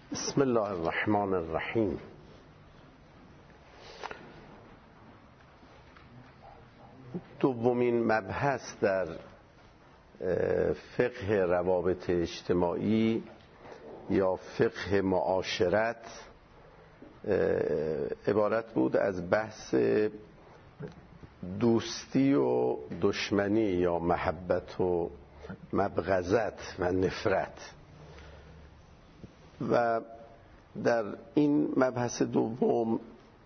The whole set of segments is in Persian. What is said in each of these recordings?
بسم الله الرحمن الرحیم. دومین مبحث در فقه روابط اجتماعی یا فقه معاشرت عبارت بود از بحث دوستی و دشمنی یا محبت و مبغضت و نفرت. و در این مبحث دوم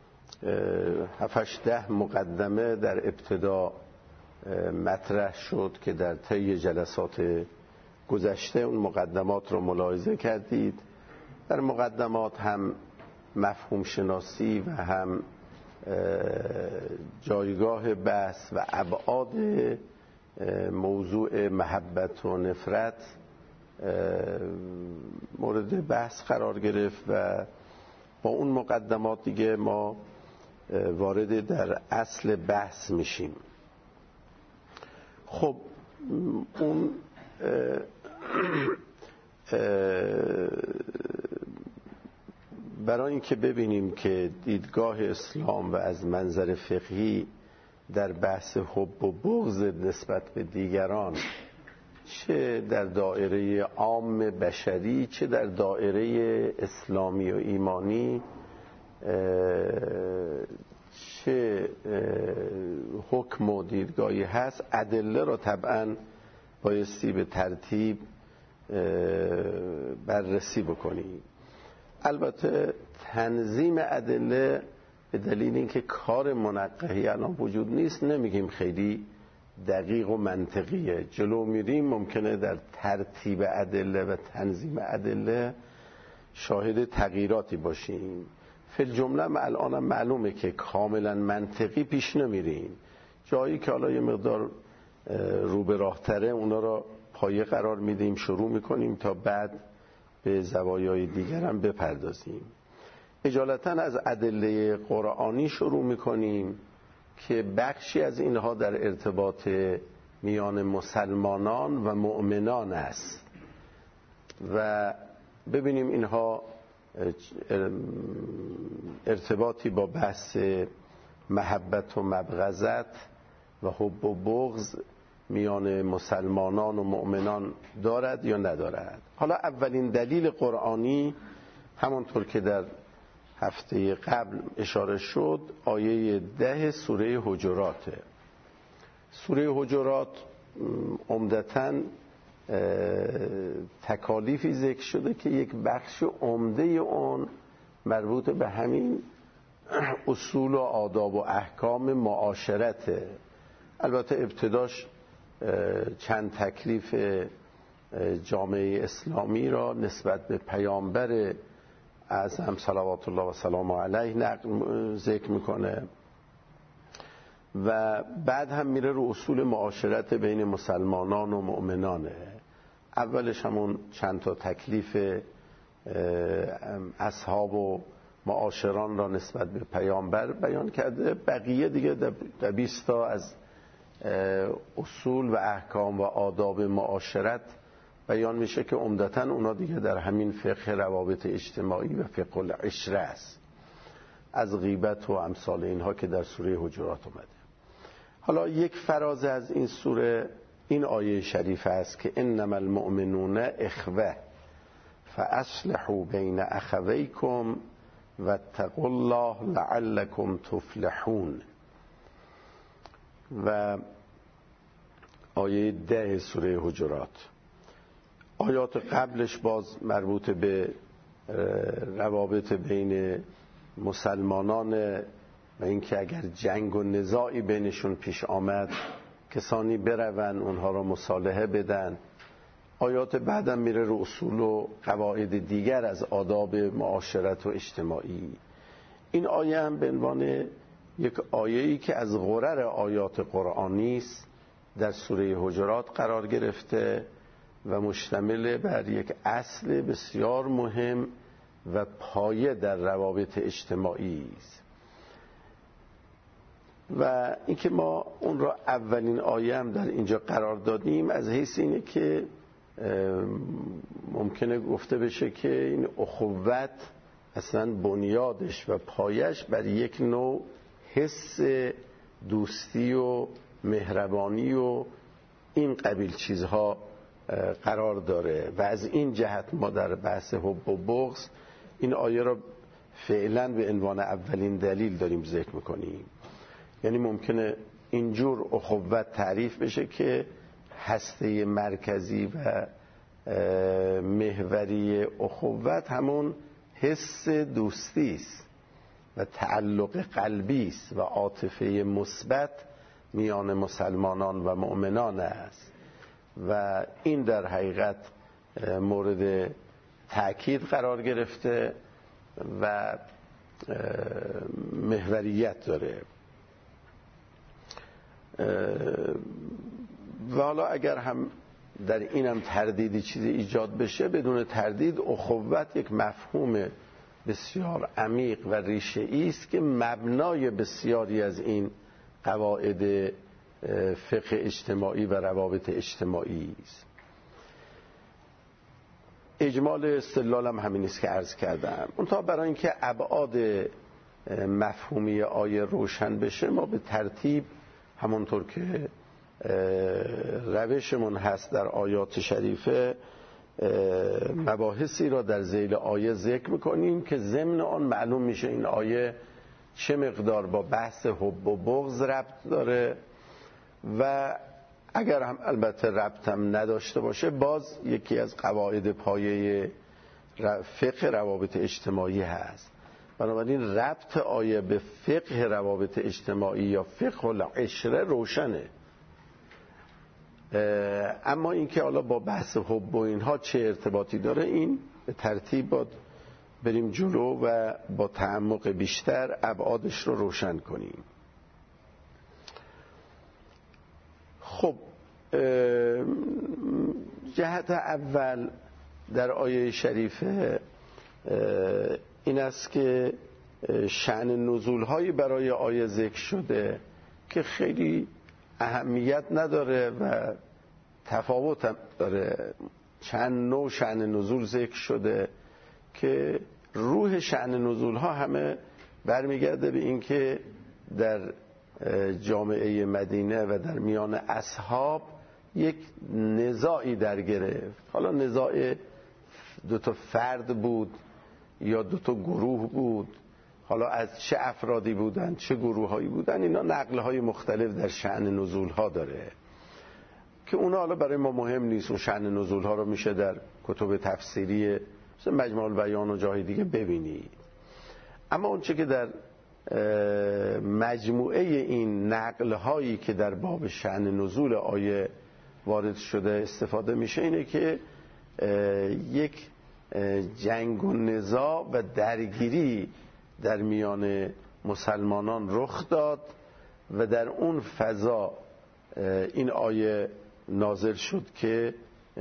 7-10 مقدمه در ابتدا مطرح شد که در طی جلسات گذشته اون مقدمات رو ملاحظه کردید. در مقدمات هم مفهوم شناسی و هم جایگاه بحث و ابعاد موضوع محبت و نفرت مورد بحث قرار گرفت و با اون مقدمات دیگه ما وارد در اصل بحث میشیم. خب اون برای اینکه ببینیم که دیدگاه اسلام و از منظر فقهی در بحث حب و بغض نسبت به دیگران، چه در دایره عام بشری چه در دایره اسلامی و ایمانی، چه حکم و دیدگاهی هست، ادله را طبعا بایستی به ترتیب بررسی بکنیم. البته تنظیم ادله به دلیل اینکه کار منقحی الان وجود نیست نمیگیم خیلی دقیق و منطقیه. جلو میریم ممکنه در ترتیب ادله و تنظیم ادله شاهد تغییراتی باشیم. فی الجمله الان معلومه که کاملا منطقی پیش نمیریم. جایی که حالا یه مقدار رو به راه تره اونا را پایه قرار میدیم، شروع میکنیم تا بعد به زوایای دیگر هم بپردازیم. اجالتا از ادله قرآنی شروع میکنیم که بخشی از اینها در ارتباط میان مسلمانان و مؤمنان است و ببینیم اینها ارتباطی با بحث محبت و مبغضت و حب و بغض میان مسلمانان و مؤمنان دارد یا ندارد. حالا اولین دلیل قرآنی همونطور که در هفته قبل اشاره شد آیه 10 سوره حجراته. سوره حجرات عمدتاً تکالیفی ذکر شده که یک بخش عمده اون مربوط به همین اصول و آداب و احکام معاشرته. البته ابتداش چند تکلیف جامعه اسلامی را نسبت به پیامبر اعظم صلوات الله و سلام علیه ذکر میکنه و بعد هم میره رو اصول معاشرت بین مسلمانان و مؤمنانه. اولش همون چند تا تکلیف اصحاب و معاشران را نسبت به پیامبر بیان کرده، بقیه دیگه در 20 تا از اصول و احکام و آداب معاشرت بیان میشه که عمدتاً اونا دیگه در همین فقه روابط اجتماعی و فقه العشره است، از غیبت و امثال اینها که در سوره حجرات اومده. حالا یک فراز از این سوره این آیه شریف است که انما المؤمنون اخوه فاصلحوا بین اخویکم واتقوا الله لعلکم تفلحون. و آیه 10 سوره حجرات. آیات قبلش باز مربوط به روابط بین مسلمانان و اینکه اگر جنگ و نزاعی بینشون پیش آمد کسانی برون اونها را مصالحه بدن. آیات بعدم میره رو اصول و قواعد دیگر از آداب معاشرت و اجتماعی. این آیه هم به عنوان یک آیه‌ای که از غرر آیات قرآنی است در سوره حجرات قرار گرفته و مشتمل بر یک اصل بسیار مهم و پایه در روابط اجتماعی است. و اینکه ما اون را اولین آیه هم در اینجا قرار دادیم از حیث اینه که ممکنه گفته بشه که این اخوت اصلا بنیادش و پایش بر یک نوع حس دوستی و مهربانی و این قبیل چیزها قرار داره و از این جهت ما در بحث حب و بغض این آیه را فعلا به عنوان اولین دلیل داریم ذکر میکنیم. یعنی ممکنه اینجور اخوت تعریف بشه که هسته مرکزی و محوری اخوت همون حس دوستی است و تعلق قلبی است و عاطفه مثبت میان مسلمانان و مؤمنان است و این در حقیقت مورد تأکید قرار گرفته و محوریت داره. و حالا اگر هم در اینم تردیدی چیزی ایجاد بشه، بدون تردید اخوت یک مفهوم بسیار عمیق و ریشه‌ای است که مبنای بسیاری از این قواعد فقه اجتماعی و روابط اجتماعی است. اجمال استدلال هم همین است که عرض کردم. منتها برای اینکه ابعاد مفهومی آیه روشن بشه، ما به ترتیب همونطور که روشمون هست در آیات شریفه مباحثی را در ذیل آیه ذکر میکنیم که ضمن آن معلوم میشه این آیه چه مقدار با بحث حب و بغض ربط داره و اگر هم البته ربط هم نداشته باشه باز یکی از قواعد پایه فقه روابط اجتماعی هست. بنابراین ربط آیه به فقه روابط اجتماعی یا فقه العشره روشنه. اما اینکه حالا با بحث حب و اینها چه ارتباطی داره، این به ترتیب باید بریم جلو و با تعمق بیشتر ابعادش رو روشن کنیم. خب جهت اول در آیه شریفه این است که شأن نزول‌هایی برای آیه ذکر شده که خیلی اهمیت نداره و تفاوت هم داره. چند نوع شأن نزول ذکر شده که روح شأن نزول‌ها همه برمیگرده به این که در جامعه مدینه و در میان اصحاب یک نزاعی در گرفت. حالا نزاع دو تا فرد بود یا دو تا گروه بود، حالا از چه افرادی بودن چه گروه‌هایی بودن، اینا نقل‌های مختلف در شأن نزول‌ها داره که اونا حالا برای ما مهم نیست. اون شأن نزول‌ها رو میشه در کتب تفسیری مثل مجموع البیان و جای دیگه ببینید. اما اون چه که در مجموعه این نقل‌هایی که در باب شأن نزول آیه وارد شده استفاده میشه اینه که یک جنگ و نزاع و درگیری در میان مسلمانان رخ داد و در اون فضا این آیه نازل شد که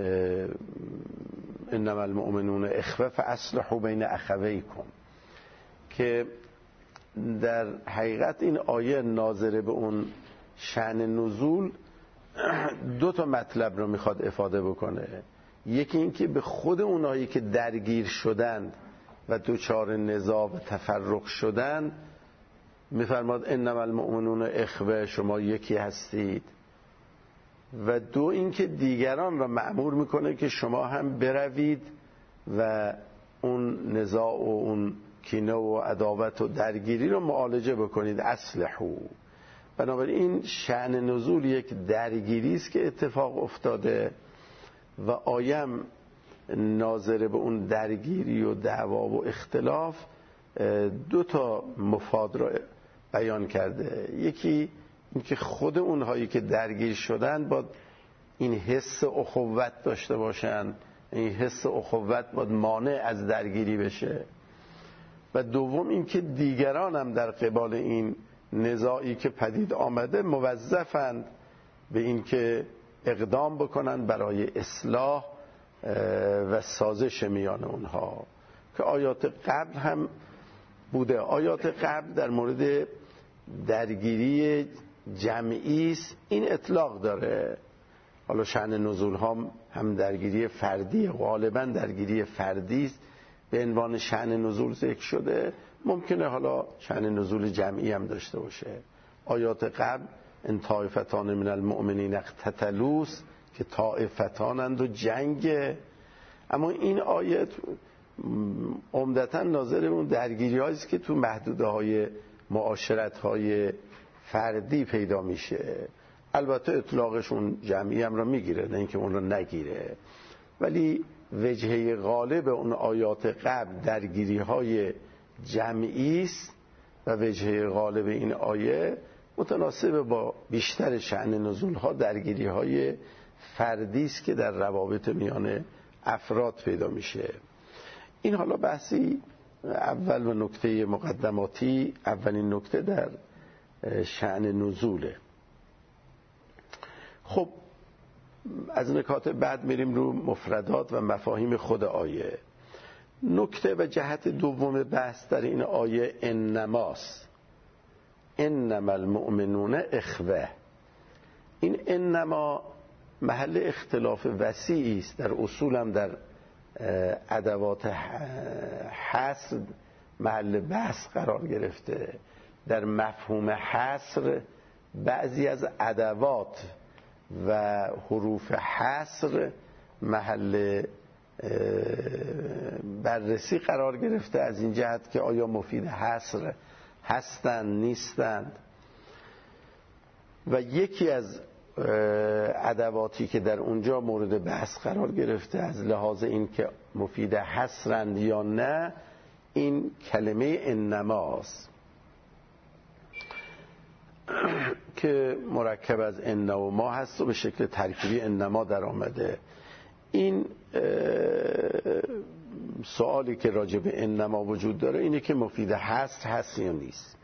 انما المؤمنون اخوه فاصلحوا بین اخویکم، که در حقیقت این آیه ناظره به اون شأن نزول دو تا مطلب رو میخواد افاده بکنه. یکی این که به خود اونایی که درگیر شدند و دوچار نزاع و تفرق شدند میفرماد انما المؤمنون اخوه، شما یکی هستید. و دو این که دیگران را مأمور میکنه که شما هم بروید و اون نزاع و اون کینه و عداوت و درگیری رو معالجه بکنید، اصلحو. بنابراین این شأن نزول یک درگیری است که اتفاق افتاده و آیم ناظر به اون درگیری و دعوا و اختلاف دو تا مفاد را بیان کرده. یکی اینکه خود اونهایی که درگیر شدن باید این حس اخوت داشته باشن، این حس اخوت باید مانع از درگیری بشه. و دوم اینکه دیگران هم در قبال این نزاعی که پدید آمده موظفند به اینکه اقدام بکنن برای اصلاح و سازش میان اونها، که آیات قبل هم بوده. آیات قبل در مورد درگیری جمعی است، این اطلاق داره. حالا شأن نزول هم درگیری فردی، غالبا درگیری فردی است به عنوان شأن نزول ذکر شده. ممکنه حالا شأن نزول جمعی هم داشته باشه. آیات قبل ان طائفتان من المؤمنین اقتتلوا که طائفتانند و جنگ، اما این آیت عمدتاً ناظر اون درگیری هایی است که تو محدوده های معاشرت های فردی پیدا میشه. البته اطلاقش اون جمعی هم را میگیره، نه اینکه اون را نگیره، ولی وجهه غالب اون آیات قبل درگیری های جمعی است و وجهه غالب این آیه متناسب با بیشتر شأن نزول ها درگیری های فردی است که در روابط میان افراد پیدا میشه. این حالا بحثی اول و نکته مقدماتی، اولین نکته در شأن نزوله. خب از نکات بعد میریم رو مفردات و مفاهیم خود آیه. نکته و جهت دوم بحث در این آیه انماست. انما المؤمنون اخوه. این انما محل اختلاف وسیعی است، در اصول هم در ادوات حصر محل بحث قرار گرفته. در مفهوم حصر بعضی از ادوات و حروف حصر محل بررسی قرار گرفته، از این جهت که آیا مفید حصر هستند نیستند. و یکی از ادواتی که در اونجا مورد بحث قرار گرفته از لحاظ این که مفید حصرند یا نه، این کلمه انماست که مرکب از ان و ما هست و به شکل ترکیبی انما در آمده. این سوالی که راجع به انما وجود داره اینه که مفید حصر هست یا نیست.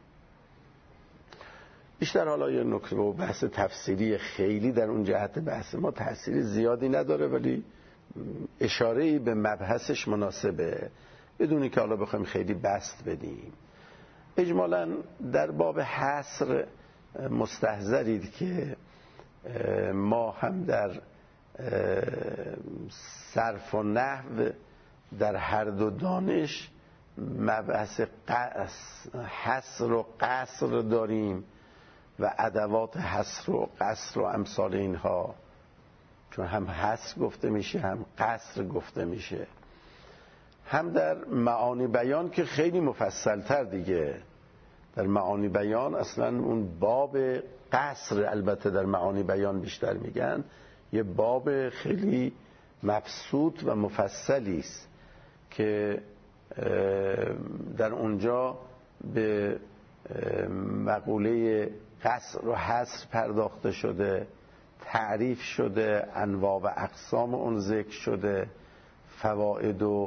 بیشتر حالا یه نکته و بحث تفسیری خیلی در اون جهت بحث ما تأثیر زیادی نداره، ولی اشاره‌ای به مبحثش مناسبه بدونی که حالا بخوایم خیلی بست بدیم. اجمالاً در باب حصر مستحضرید که ما هم در صرف و نحو در هر دو دانش مبحث حصر و قصر داریم و ادوات حصر و قصر و امثال اینها، چون هم حصر گفته میشه هم قصر گفته میشه. هم در معانی بیان که خیلی مفصل تر دیگه، در معانی بیان اصلا اون باب قصر، البته در معانی بیان بیشتر میگن، یه باب خیلی مبسوط و مفصلی است که در اونجا به مقوله قصر و حصر پرداخته شده، تعریف شده، انواع و اقسام اون ذکر شده، فواید و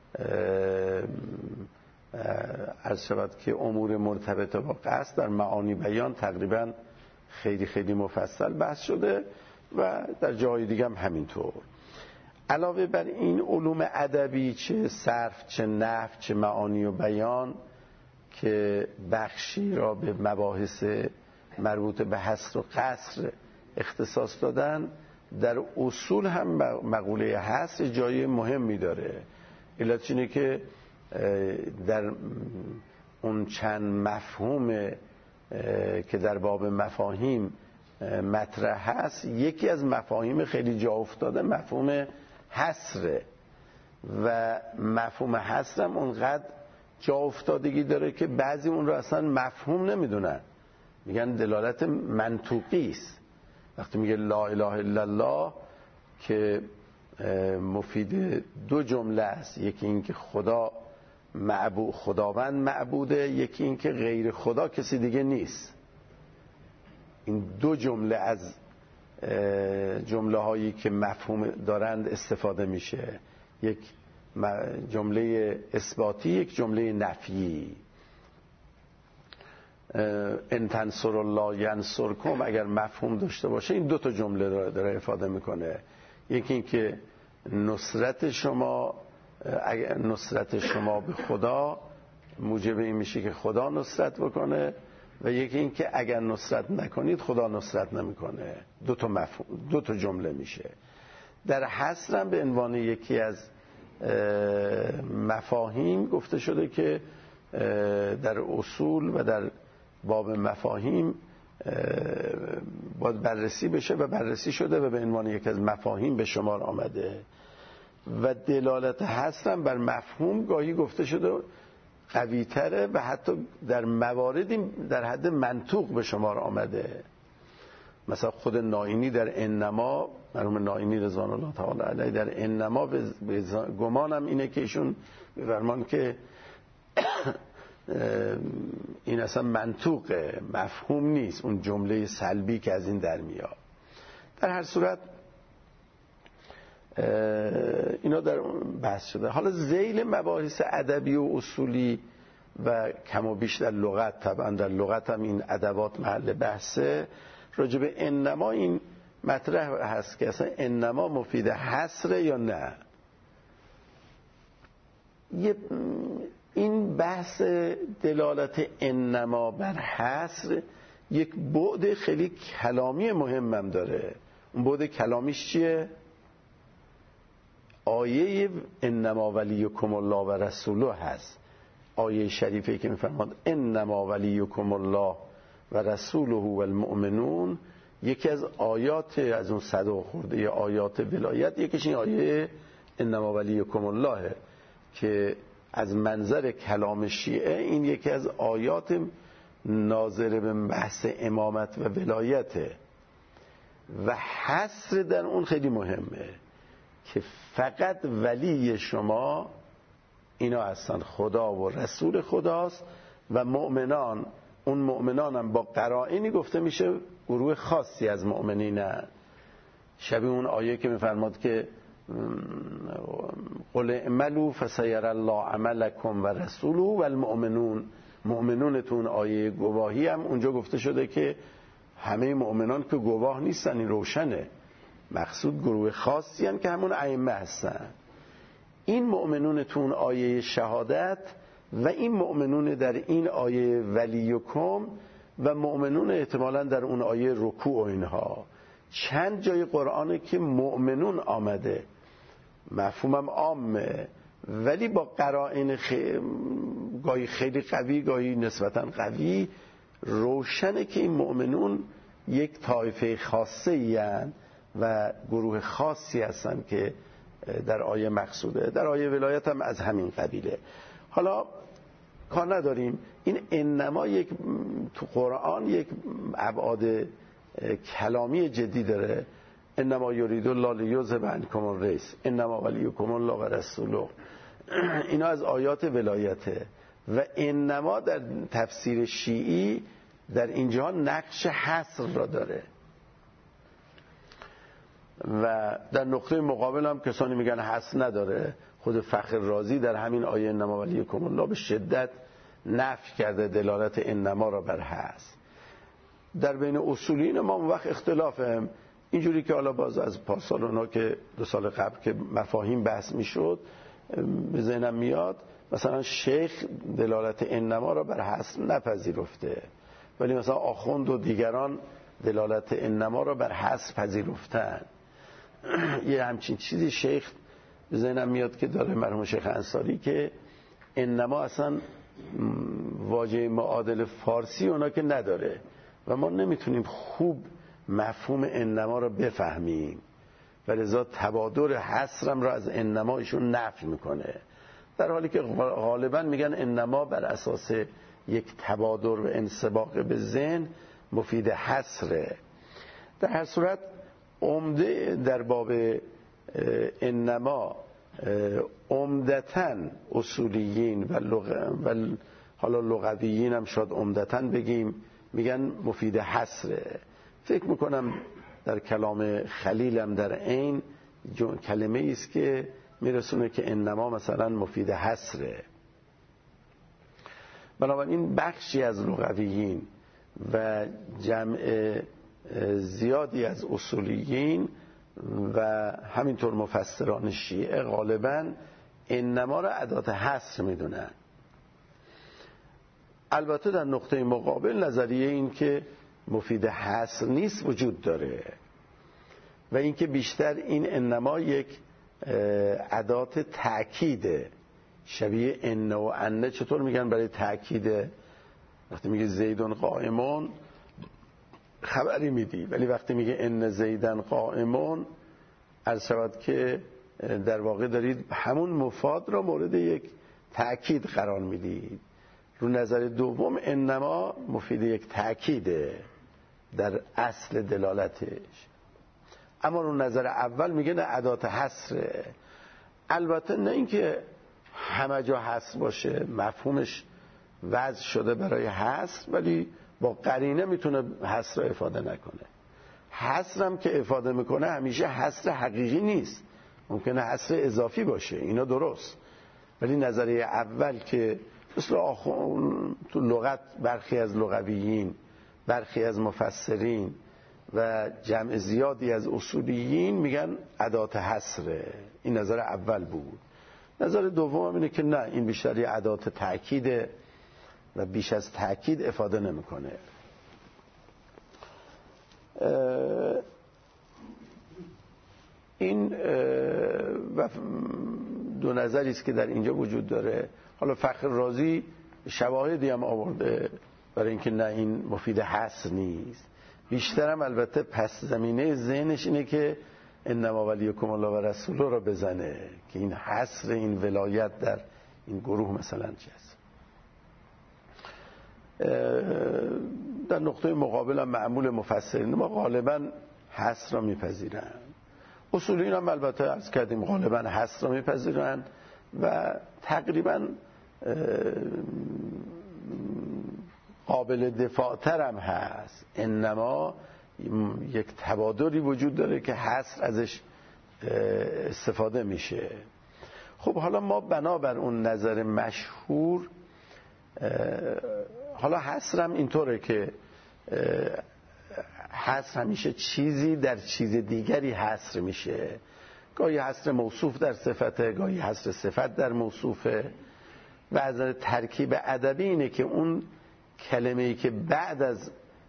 عرض شود که امور مرتبطه با قصد در معانی بیان تقریبا خیلی خیلی مفصل بحث شده و در جای دیگه هم همینطور. علاوه بر این علوم ادبی، چه صرف چه نحو چه معانی و بیان، که بخشی را به مباحث مربوط به حصر و قصر اختصاص دادن، در اصول هم مقوله حصر جای مهمی داره. علت اینه که در اون چند مفهوم که در باب مفاهیم مطرح هست، یکی از مفاهیم خیلی جا افتاده مفهوم حصره و مفهوم حصر هم اونقدر جا افتادگی داره که بعضی اون رو اصلا مفهوم نمیدونن، میگن دلالت منطوقی است. وقتی میگه لا اله الا الله که مفید دو جمله است، یکی این که خداوند معبوده، یکی این که غیر خدا کسی دیگه نیست. این دو جمله از جمله هایی که مفهوم دارند استفاده میشه، یک جمله اثباتی، یک جمله نفیی. ان تنصر الله ینصرکم اگر مفهوم داشته باشه این دو تا جمله رو داره افاده میکنه. یکی این که نصرت شما به خدا موجب این میشه که خدا نصرت بکنه، و یکی این که اگر نصرت نکنید خدا نصرت نمیکنه. دو تا جمله میشه. در حصر هم به عنوان یکی از مفاهیم گفته شده که در اصول و در باب مفاهیم باید بررسی بشه و بررسی شده و به عنوان یکی از مفاهیم به شمار آمده. و دلالت حصر هم بر مفهوم گاهی گفته شده قوی تره و حتی در مواردی در حد منطوق به شمار آمده. مثلا خود نائینی در انما، مرحوم نائینی رضوان الله تعالی علیه، در انما گمانم اینه که ایشون بفرمان که این اصلا منطوقه، مفهوم نیست، اون جمله سلبی که از این در میاد. در هر صورت اینا در بحث شده. حالا ذیل مباحث ادبی و اصولی و کم و بیش در لغت، طبعا در لغت هم این ادوات محل بحثه، راجع به انما این مطرح هست که اصلا انما مفید حصر یا نه. این بحث دلالت انما بر حصر یک بعد خیلی کلامی مهمم داره. اون بعد کلامیش چیه؟ آیه انما ولیکم الله و رسوله هست. آیه شریفه که میفرماد انما ولیکم الله و رسوله و المؤمنون، یکی از آیات از اون 100 خورده آیات ولایت، یکیش این آیه انما ولیکم الله که از منظر کلام شیعه این یکی از آیات ناظر به بحث امامت و ولایته و حصر در اون خیلی مهمه که فقط ولی شما اینا هستن، خدا و رسول خداست و مؤمنان. اون مؤمنان هم با قرائنی گفته میشه گروه خاصی از مؤمنینن، شبیه اون آیه که میفرماد که قل اعملوا فسیر الله عملکم و رسوله و المؤمنون. مؤمنونتون آیه گواهی هم اونجا گفته شده که همه مؤمنان که گواه نیستن، این روشنه، مقصود گروه خاصی هستن که همون ائمه هستن. این مؤمنونتون آیه شهادت و این مؤمنون در این آیه ولیکم و مؤمنون احتمالاً در اون آیه رکوع و اینها. چند جای قرآنه که مؤمنون آمده، مفهومم عامه ولی با قرائن گاهی خیلی قوی گاهی نسبتاً قوی روشنه که این مؤمنون یک طایفه خاصه این و گروه خاصی هستن که در آیه مقصوده. در آیه ولایت هم از همین قبیله. حالا کار نداریم، این انما یک تو قرآن یک ابعاد کلامی جدی داره. انما یرید الله لیذهب عنکم الرجس انما ولیکم الله و رسوله، اینا از آیات ولایته. و انما در تفسیر شیعی در اینجا نقش حصر را داره و در نقطه مقابل هم کسانی میگن حصر نداره. خود فخر رازی در همین آیه انما ولیکم الله به شدت نفی کرده دلالت انما را بر حصر. در بین اصولین ما اون وقت اختلافه، اینجوری که حالا باز از پارسال اونا که 2 سال قبل که مفاهیم بحث میشد به ذهنم میاد، مثلا شیخ دلالت انما را بر حصر نپذیرفته ولی مثلا آخوند و دیگران دلالت انما را بر حصر پذیرفتن. یه همچین چیزی شیخ به ذهنم میاد که داره مرحوم شیخ انصاری که انما اصلا واژه معادل فارسی اونا که نداره و ما نمیتونیم خوب مفهوم انما را بفهمیم و لذا تبادر حصرم را از انما ایشون نفی میکنه، در حالی که غالبا میگن انما بر اساس یک تبادر و انسباق به ذهن مفید حصره. در هر صورت عمده در باب انما عمدتاً اصولیین و حالا لغویین هم شاید عمدتاً بگیم میگن مفید حصره. فکر میکنم در کلام خلیل هم در عین کلمه ایست که میرسونه که انما مثلا مفید حصره. بنابراین بخشی از لغویین و جمع زیادی از اصولیین و همینطور مفسران شیعه غالباً انما را ادات حصر میدونن. البته در نقطه مقابل نظریه این که مفید حصر نیست وجود داره و اینکه بیشتر این انما یک ادات تأکیده، شبیه ان و انه. چطور میگن برای تأکیده؟ وقتی میگه زیدون قائمون خبری میدی، ولی وقتی میگه ان زیدن قائمون عرض شود که در واقع دارید همون مفاد را مورد یک تأکید قرار میدید. رو نظر دوم انما مفید یک تأکیده در اصل دلالتش، اما رو نظر اول میگه نه ادات حصره. البته نه اینکه همه جا حصر باشه، مفهومش وضع شده برای حصر، ولی با قرینه میتونه حصر رو افاده نکنه. حصر هم که افاده میکنه همیشه حصر حقیقی نیست، ممکنه حصر اضافی باشه، اینا درست. ولی نظریه اول که مثل تو لغت برخی از لغویین، برخی از مفسرین و جمع زیادی از اصولیین میگن ادات حصره، این نظر اول بود. نظر دوم اینه که نه، این بیشتر یه ادات تأکیده و بیش از تأکید افاده نمیکنه. این دو نظری است که در اینجا وجود داره. حالا فخر رازی شواهدی هم آورده برای اینکه نه، این مفید حصر نیست. بیشترم البته پس زمینه ذهنش اینه که انما ولیکم الله و رسوله را بزنه که این حصر این ولایت در این گروه مثلا چیست. در نقطه مقابل هم معمول مفسرین ما غالبا حصر را میپذیرن. اصولیین هم البته عرض کردیم غالبا حصر را میپذیرن و تقریبا قابل دفاع تر هم هست. انما یک تبادلی وجود داره که حصر ازش استفاده میشه. خب حالا ما بنابر اون نظر مشهور، حالا حصر هم اینطوره که حصر همیشه چیزی در چیز دیگری حصر میشه. گاهی حصر موصوف در صفته، گاهی حصر صفت در موصوفه. و از ترکیب ادبی اینه که اون کلمه‌ای که بعد از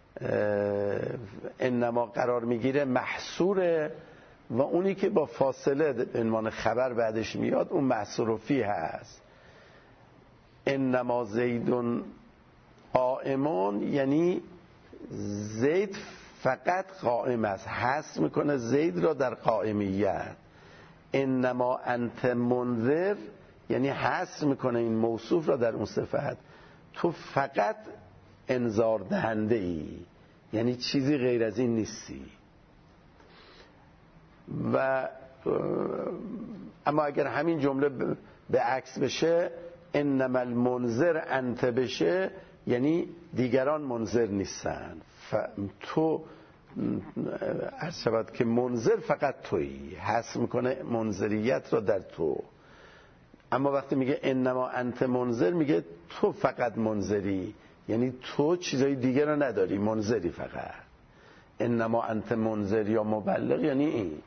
انما قرار میگیره محصوره و اونی که با فاصله به عنوان خبر بعدش میاد اون محصور فی هست. انما زیدون قائمون یعنی زید فقط قائم است، حصر میکنه زید را در قائمیت. انما انت منذر یعنی حصر میکنه این موصوف را در اون صفت، تو فقط انذار دهنده ای، یعنی چیزی غیر از این نیستی. و اما اگر همین جمله به عکس بشه، انما المنذر انت بشه، یعنی دیگران منذر نیستن، تو عرض شود که منذر فقط تویی، حصر میکنه منذریت را در تو. اما وقتی میگه انما انت منذر میگه تو فقط منذری، یعنی تو چیزای دیگه رو نداری، منذری فقط. انما انت منذر یا مبلغ یعنی این.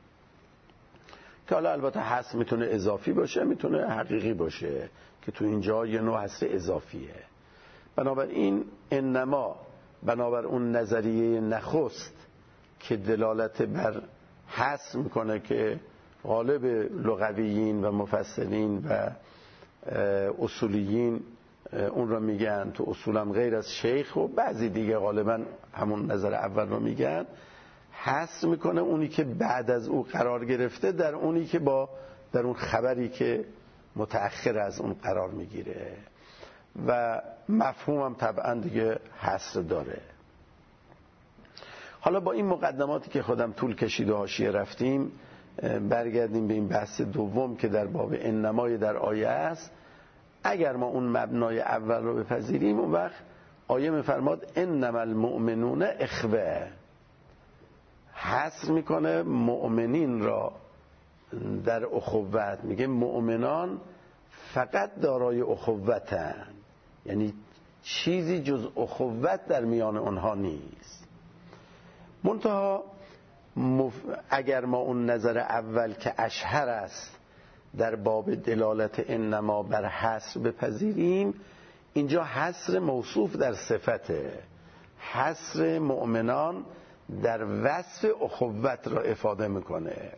که حالا البته حصر میتونه اضافی باشه، میتونه حقیقی باشه که تو اینجا یه نوع حصر اضافیه. بنابراین انما بنابر اون نظریه نخست که دلالت بر حصر میکنه که غالب لغویین و مفسرین و اصولیین اون رو میگن، تو اصولم غیر از شیخ و بعضی دیگه غالبا همون نظر اول رو میگن، حصر میکنه اونی که بعد از او قرار گرفته در اونی که در اون خبری که متأخر از اون قرار میگیره و مفهوم هم طبعا دیگه حصر داره. حالا با این مقدماتی که خودم طول کشید و حاشیه رفتیم، برگردیم به این بحث دوم که در باب انمای در آیه است. اگر ما اون مبنای اول رو بپذیریم، اون وقت آیه میفرماد انما المؤمنون اخوه، حصر میکنه مؤمنین را در اخوت، میگه مؤمنان فقط دارای اخوتن، یعنی چیزی جز اخوت در میان اونها نیست. منتها اگر ما اون نظر اول که اشهر است در باب دلالت انما بر حصر بپذیریم، اینجا حصر موصوف در صفته، حصر مؤمنان در وصف اخوت را افاده میکنه.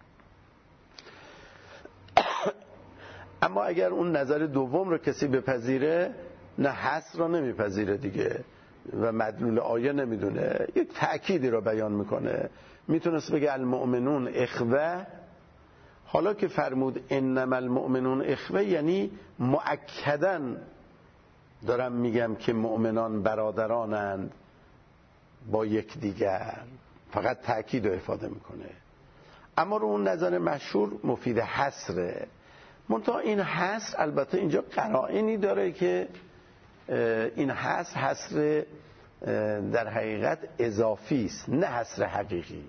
اما اگر اون نظر دوم رو کسی بپذیره، نه حصر را نمیپذیره دیگه و مدلول آیه نمیدونه، یک تأکیدی را بیان میکنه. میتونست بگه المؤمنون اخوه، حالا که فرمود انما المؤمنون اخوه یعنی مؤکداً دارم میگم که مؤمنان برادرانند با یکدیگر، فقط تأکید رو افاده میکنه. اما رو اون نظر مشهور مفید حصره. منتها این حصر البته اینجا قرائنی داره که این حصر در حقیقت اضافی است، نه حصر حقیقی.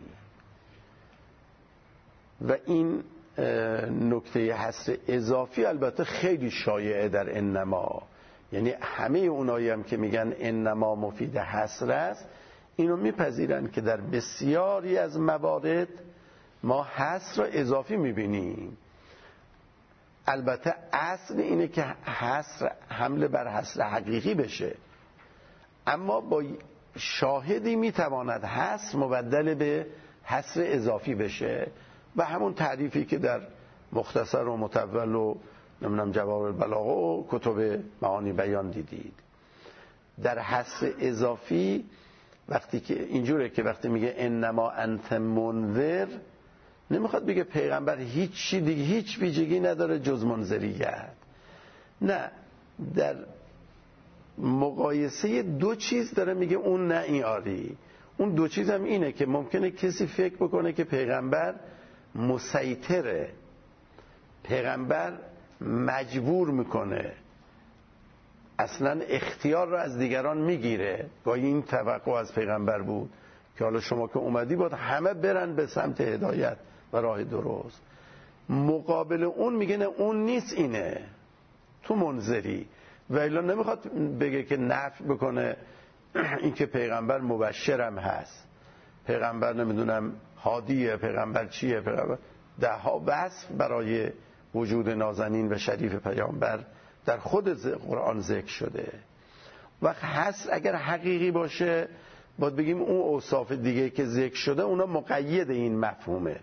و این نکته حصر اضافی البته خیلی شایعه در انما، یعنی همه اونایی هم که میگن انما مفید حصر است، اینو میپذیرن که در بسیاری از موارد ما حصر را اضافی میبینیم. البته اصل اینه که حصر حمله بر حصر حقیقی بشه، اما با شاهدی میتواند حصر مبدل به حصر اضافی بشه و همون تعریفی که در مختصر و مطول و نمیدونم جواب البلاغه و کتب معانی بیان دیدید. در حصر اضافی وقتی که اینجوره که وقتی میگه انما انت منذر، نمیخواد بگه پیغمبر هیچ دیگه هیچ ویژگی نداره جز منذریت. نه، در مقایسه دو چیز داره میگه اون نه این آری. اون دو چیز هم اینه که ممکنه کسی فکر بکنه که پیغمبر مسیطره، پیغمبر مجبور میکنه، اصلا اختیار رو از دیگران میگیره. گاهی این توقع از پیغمبر بود که حالا شما که اومدی باید همه برن به سمت هدایت و راه درست. مقابل اون میگه نه اون نیست، اینه تو منذری. و الا نمیخواد بگه که نفی بکنه این که پیغمبر مبشرم هست، پیغمبر نمیدونم هادیه، پیغمبر چیه، پیغمبر ده ها وصف برای وجود نازنین و شریف پیامبر در خود قرآن ذکر شده. وقت حصر اگر حقیقی باشه باید بگیم اون اوصاف دیگه که ذکر شده اونا مقید این مفهومه.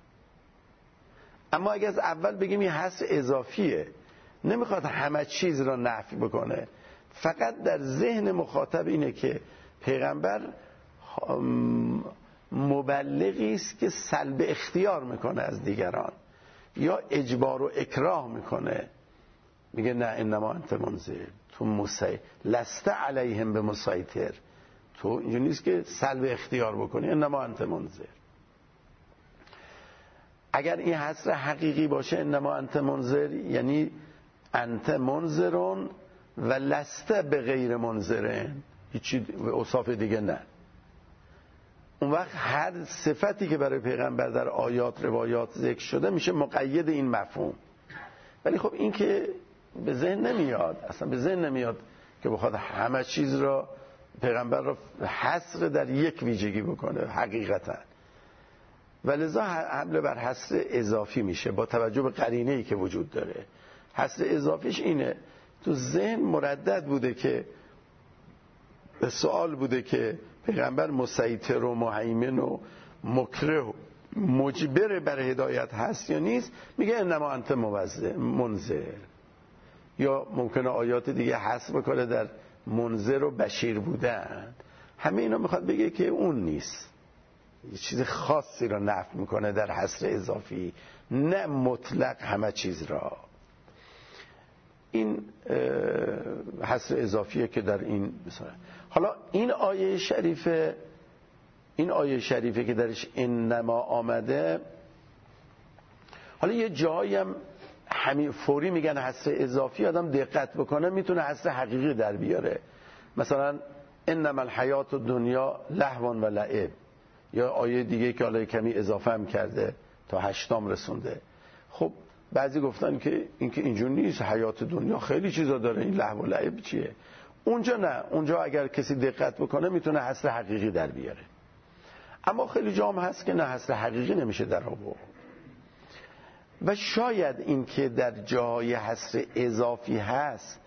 اما اگر از اول بگیم این حصر اضافیه، نمیخواد همه چیز را نفی بکنه، فقط در ذهن مخاطب اینه که پیغمبر مبلغی است که سلب اختیار میکنه از دیگران یا اجبار و اکراه میکنه. میگه نه انما انت منذر، تو لست علیهم بمسیطر، تو اینجا نیست که سلب اختیار بکنی، انما انت منذر. اگر این حصر حقیقی باشه انما انت منذر یعنی انت منذرون و لست به غیر منذرن، هیچی اوصاف دیگه نه. اون وقت هر صفتی که برای پیغمبر در آیات روایات ذکر شده میشه مقید این مفهوم. ولی خب این که به ذهن نمیاد، اصلا به ذهن نمیاد که بخواد همه چیز را پیغمبر را حصر در یک ویژگی بکنه حقیقتا. ولذا حمله بر حصر اضافی میشه با توجه به قرینه‌ای که وجود داره. حصر اضافیش اینه، تو ذهن مردد بوده که به سوال بوده که پیغمبر مسیطر و مهیمن و مکره و مجبر بر هدایت هست یا نیست، میگه انما انت منذر. یا ممکنه آیات دیگه حصر بکنه در منذر و بشیر بودن. همه اینا میخواد بگه که اون نیست، یه چیز خاصی را نفی میکنه در حصر اضافی، نه مطلق همه چیز را. این حصر اضافیه که در این مثلا. حالا این آیه شریفه که درش انما آمده، حالا یه جایی هم همین فوری میگن حصر اضافی، آدم دقت بکنه میتونه حصر حقیقی در بیاره. مثلا انما الحیات الدنیا لهو و لعب، یا آیه دیگه که حالا کمی اضافه هم کرده تا 8 رسونده. خب بعضی گفتن که اینکه اینجور نیست، حیات دنیا خیلی چیزا داره، این لهو و لعب چیه؟ اونجا نه، اونجا اگر کسی دقت بکنه میتونه حصر حقیقی در بیاره. اما خیلی جا هم هست که نه، حصر حقیقی نمیشه در آورد. و شاید این که در جای حصر اضافی هست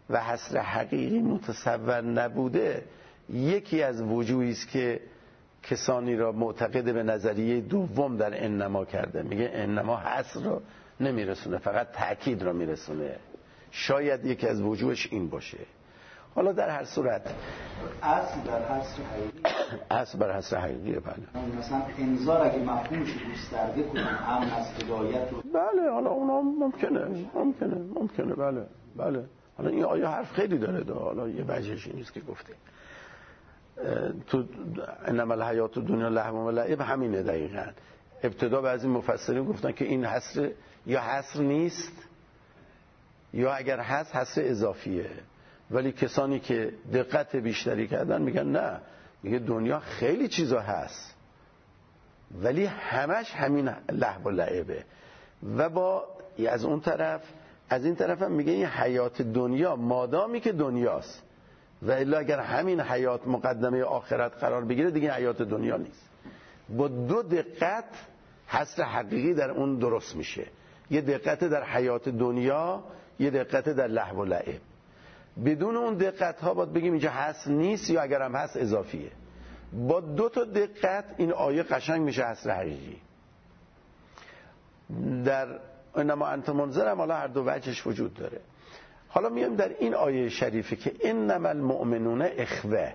و حصر حقیقی متصور نبوده، یکی از وجوهی است که کسانی را معتقد به نظریه دوم در انما کرده. میگه انما حصر رو نمیرسونه، فقط تأکید رو میرسونه. شاید یکی از وجوهش این باشه. حالا در هر صورت اصل بر حصر حقیقی، اصل بر حصر حقیقیه. بله مثلا انذار اگه مفهومش گسترده کنیم هم از هدایت و بله، حالا اونا ممکنه بله. حالا این آیه حرف خیلی داره حالا یه وجهش این نیست که گفته تو انما الحیات الدنیا لهو و لعب، همینه دقیقاً. ابتدا بعضی مفسرین گفتن که این حصر یا حصر نیست یا اگر هست حصر اضافیه، ولی کسانی که دقت بیشتری کردن میگن نه، میگه دنیا خیلی چیزا هست ولی همش همین لهو و لعبه. و با از اون طرف، از این طرف هم میگه این حیات دنیا مادامی که دنیاست، و الا اگر همین حیات مقدمه آخرت قرار بگیره دیگه حیات دنیا نیست. با دو دقت حصر حقیقی در اون درست میشه، یه دقت در حیات دنیا، یه دقت در لهو و لعب. بدون اون دقت ها باید بگیم اینجا حصر نیست یا اگر هم هست اضافیه. با دو تا دقت این آیه قشنگ میشه حصر حقیقی. در انما انت منذر هم حالا هر دو وجهش وجود داره. حالا میایم در این آیه شریفه که انما المؤمنون اخوه.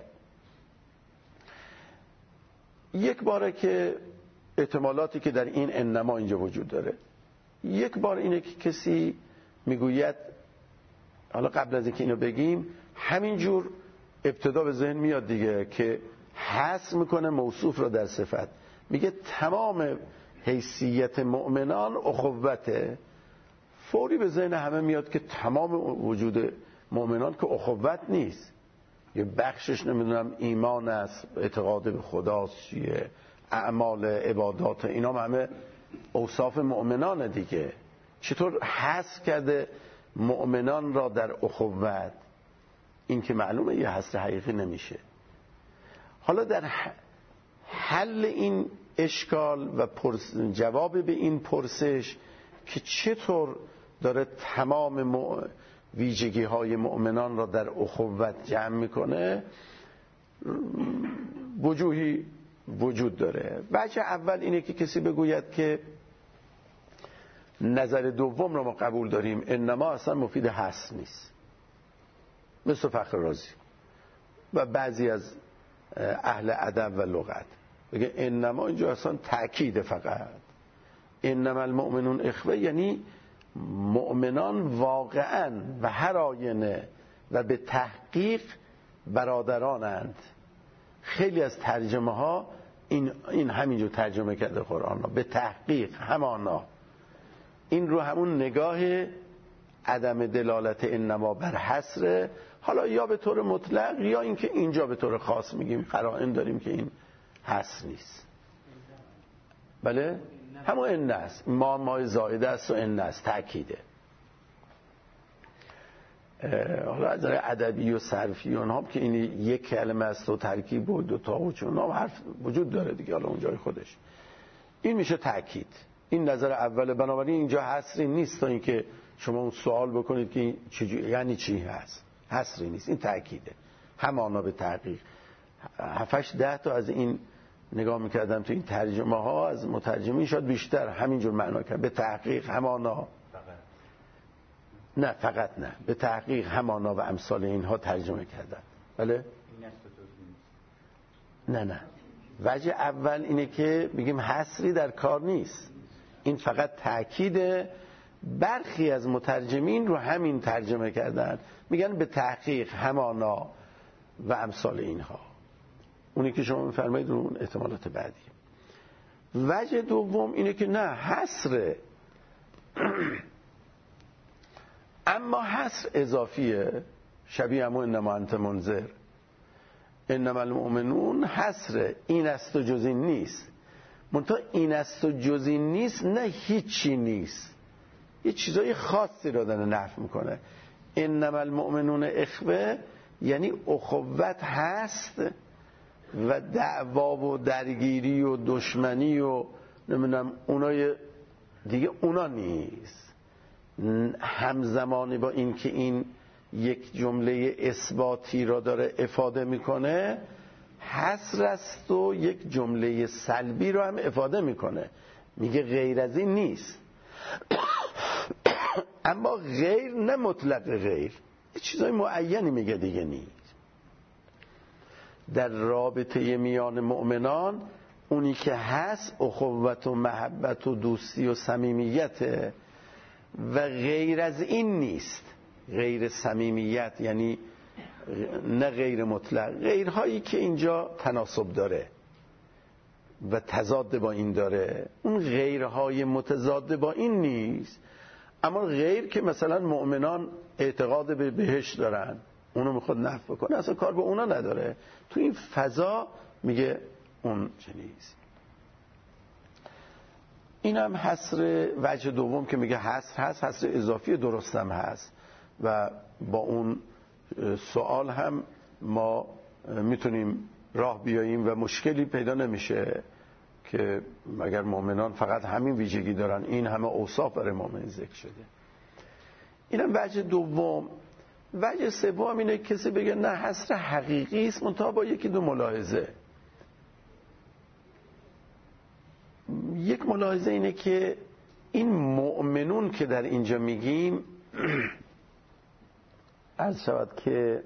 یک باره که احتمالاتی که در این انما اینجا وجود داره، یک بار اینه که کسی میگوید، حالا قبل از اینکه اینو بگیم همینجور ابتدا به ذهن میاد دیگه که حصر میکنه موصوف را در صفت، میگه تمام حیثیت مؤمنان اخوته. فوری به ذهن همه میاد که تمام وجود مؤمنان که اخوت نیست، یه بخشش نمیدونم ایمان است، اعتقاد به خداست، چیه، اعمال عبادات، اینا همه اوصاف مؤمنان دیگه. چطور حصر کرده مؤمنان را در اخوت؟ این که معلومه یه حصر حقیقی نمیشه. حالا در حل این اشکال و جواب به این پرسش که چطور داره تمام ویژگی های مؤمنان را در اخوت جمع میکنه، وجوهی وجود داره. وجه اول اینه که کسی بگوید که نظر دوم را ما قبول داریم، انما اصلا مفید حصر نیست، مثل فخر رازی و بعضی از اهل ادب و لغت بگه انما اینجا اصلا تأکید، فقط انما المؤمنون اخوه، یعنی مؤمنان واقعا و هر آینه و به تحقیق برادرانند. خیلی از ترجمه ها این همینجور ترجمه کرده قرآن ها، به تحقیق همانا. این رو همون نگاه عدم دلالت انما بر حصر، حالا یا به طور مطلق یا اینکه اینجا به طور خاص میگیم قرائن داریم که این حصر نیست. بله همون ان است، ما زائده است و ان است، تأکیده. حالا از نظر ادبی و صرفی اونها که این یک کلمه است و ترکیب و دو تا و چون حرف وجود داره دیگه، حالا اونجای خودش این میشه تأکید. این نظر اوله. بنابراین اینجا حصری نیست تا اینکه شما اون سوال بکنید که یعنی چی هست. حصری نیست، این تأکیده، همانا به تحقیق. 7-8-10 تا از این نگاه میکردم تو این ترجمه ها از مترجمین، شاید بیشتر همینجور معنا کرد، به تحقیق همانا. نه فقط نه، به تحقیق همانا و امثال اینها ترجمه کردن. بله؟ نه وجه اول اینه که میگیم حصری در کار نیست، این فقط تأکیده. برخی از مترجمین رو همین ترجمه کردن، میگن به تحقیق همانا و امثال اینها. اونی که شما میفرمایید رو اون احتمالات بعدی. وجه دوم اینه که نه حصره اما حصر اضافیه، شبیه همون انما انت منذر. انما المؤمنون حصره، این است و جز این نیست. منتها این است و جز این نیست نه هیچی نیست، یه چیزای خاصی رو داره نفی میکنه. انما المؤمنون اخوه یعنی اخوت هست و دعوا و درگیری و دشمنی و نمیدونم اونای دیگه اونا نیست. همزمانی با این که این یک جمله اثباتی را داره افاده میکنه، حصر است و یک جمله سلبی را هم افاده میکنه، میگه غیر از این نیست. اما غیر نه مطلق غیر، چیزای معینی میگه دیگه نیست. در رابطه میان مؤمنان اونی که هست اخوت و محبت و دوستی و صمیمیت و غیر از این نیست. غیر صمیمیت یعنی نه غیر مطلق، غیرهایی که اینجا تناسب داره و تضاد با این داره، اون غیرهای متضاد با این نیست. اما غیر که مثلا مؤمنان اعتقاد به بهشت دارن، اونو میخواد نفی بکنه، اصلا کار به اونا نداره، تو این فضا میگه اون چنیز. این هم حصر وجه دوم که میگه حصر اضافی درستم هست و با اون سوال هم ما میتونیم راه بیاییم و مشکلی پیدا نمیشه که اگر مؤمنان فقط همین ویژگی دارن، این همه اوصاف برای مؤمن ذکر شده. اینم وجه دوم. وجه سوم اینه کسی بگه نه حصر حقیقی است منتها با یکی دو ملاحظه. یک ملاحظه اینه که این مؤمنون که در اینجا میگیم عرض شود که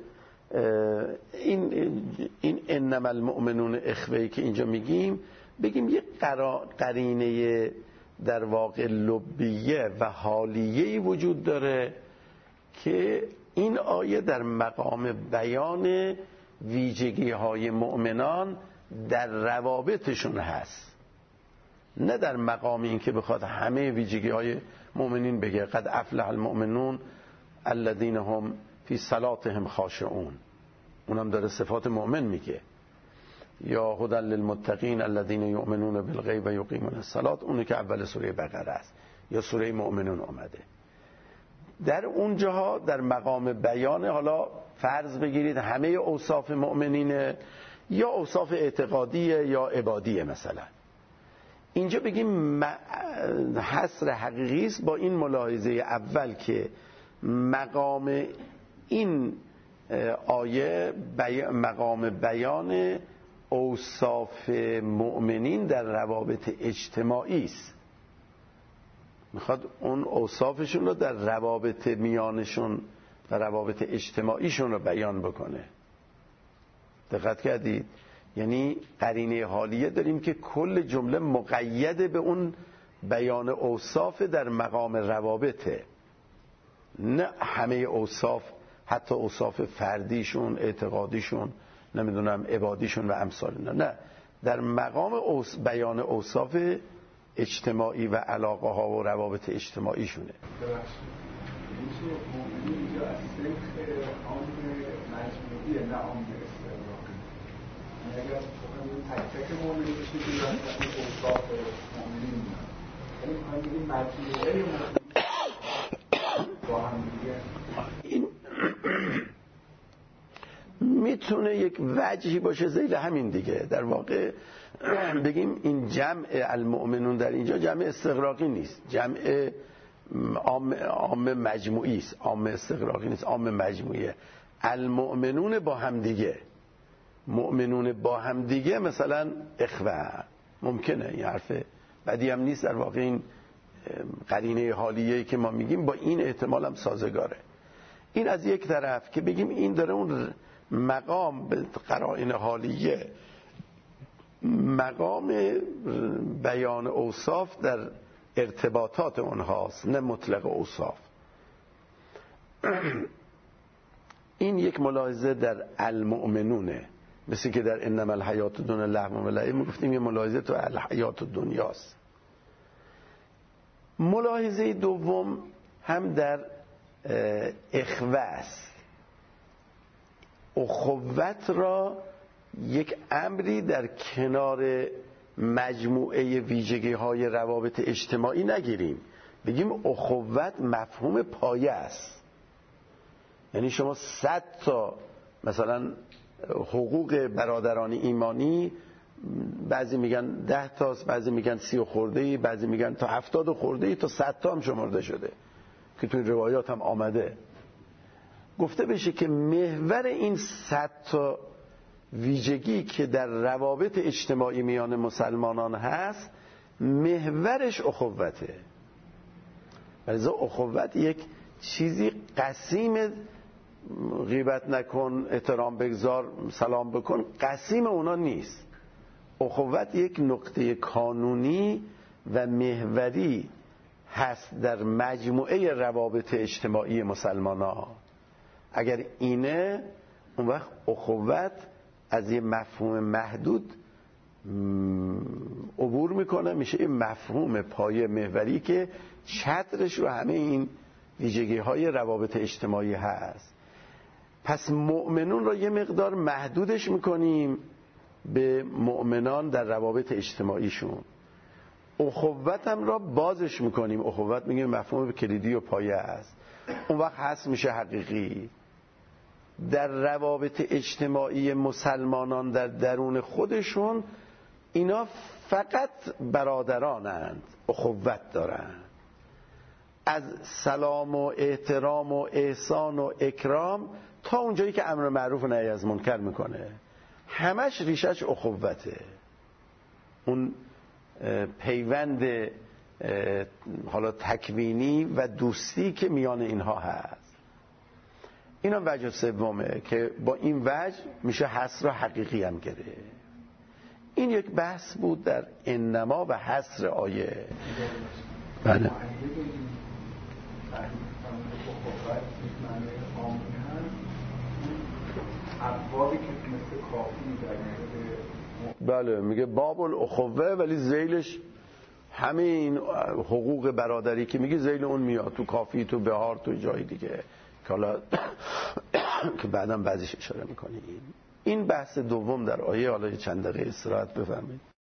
این انما المؤمنون اخوه‌ای که اینجا میگیم، بگیم یک قرینه در واقع لبیه و حالیه‌ای وجود داره که این آیه در مقام بیان ویژگی‌های مؤمنان در روابطشون هست، نه در مقام این که بخواد همه ویژگی‌های مؤمنین بگه قد افلح المؤمنون الذین هم فی صلاتهم خاشعون، اونم داره صفات مؤمن میگه، یا هدی للمتقین الذین یؤمنون بالغیب و یقیمون الصلاة، اونی که اول سوره بقره است یا سوره مؤمنون اومده. در اونجاها در مقام بیان، حالا فرض بگیرید همه اوصاف مؤمنینه یا اوصاف اعتقادیه یا عبادیه، مثلا اینجا بگیم حصر حقیقی است با این ملاحظه اول که مقام این آیه مقام بیان اوصاف مؤمنین در روابط اجتماعی است، میخواد اون اوصافشون رو در روابط میانشون و روابط اجتماعیشون رو بیان بکنه. دقت کردید؟ یعنی قرینه حالیه داریم که کل جمله مقید به اون بیان اوصاف در مقام روابطه، نه همه اوصاف، حتی اوصاف فردیشون، اعتقادیشون، نمیدونم عبادیشون و امثال اینا، نه، در مقام بیان اوصاف اجتماعی و علاقه ها و روابط اجتماعیشونه. میشه مؤمنی اینجا از سلخ عام مجموعی نه عام استقراقی، اگر تک تک مؤمنی بشه که از این اوصاف مؤمنی میاد، یعنی میخوایم بگیم مجموعه مؤمنی با هم دیگه. این میتونه یک وجهی باشه زیر همین دیگه. در واقع بگیم این جمع المؤمنون در اینجا جمع استغراقی نیست، جمع عام مجموعی است، عام استغراقی نیست، عام مجموعیه. المؤمنون با هم دیگه، مؤمنون با هم دیگه مثلا اخوه، ممکنه، این حرف بدی هم نیست. در واقع این قرینه حالیه‌ای که ما میگیم با این احتمال هم سازگاره. این از یک طرف که بگیم این داره اون مقام به قرائن حالیه، مقام بیان اوصاف در ارتباطات اونهاست، نه مطلق اوصاف. این یک ملاحظه در المؤمنونه، مثل که در انما الحیات الدنیا لهو و لعب گفتیم، یه ملاحظه تو الحیات الدنیاست. ملاحظه دوم هم در اخوه است. اخوت را یک امری در کنار مجموعه ویژگی های روابط اجتماعی نگیریم، بگیم اخوت مفهوم پایه است. یعنی شما 100 تا مثلا حقوق برادران ایمانی، بعضی میگن 10 تاست، بعضی میگن 30 خورده، بعضی میگن تا 70 خورده تا 100 تا هم شمرده شده که تو روایات هم آمده. گفته بشه که محور این 100 تا ویژگی که در روابط اجتماعی میان مسلمانان هست محورش اخوته. لذا اخوت یک چیزی قسیم غیبت نکن، احترام بگذار، سلام بکن، قسیم اونا نیست. اخوت یک نقطه کانونی و محوری هست در مجموعه روابط اجتماعی مسلمانان. اگر اینه، اون وقت اخوت از یه مفهوم محدود عبور میکنه، میشه یه مفهوم پایه محوری که چترش رو همه این ویژگی های روابط اجتماعی هست. پس مؤمنون رو یه مقدار محدودش میکنیم به مؤمنان در روابط اجتماعیشون، اخوت هم را بازش میکنیم. اخوت میگه مفهوم کلیدی و پایه است، اون وقت هست میشه حقیقی. در روابط اجتماعی مسلمانان در درون خودشون اینا فقط برادرانند، اخوت دارند. از سلام و احترام و احسان و اکرام تا اونجایی که امر معروف و نهی از منکر میکنه، همش ریشش اخوته. اون پیوند حالا تکوینی و دوستی که میان اینها هست. اینا وجه سومه که با این وجه میشه حصر حقیقی هم گره. این یک بحث بود در انما و حصر آیه. بله. بله، میگه باب الاخوه، ولی ذیلش همه این حقوق برادری که میگه ذیل اون میاد تو کافی، تو بهار، تو جای دیگه که حالا که بعداً بعضیش اشاره میکنیم. این بحث دوم در آیه. حالا چند دقیقه استراحت بفرمایید.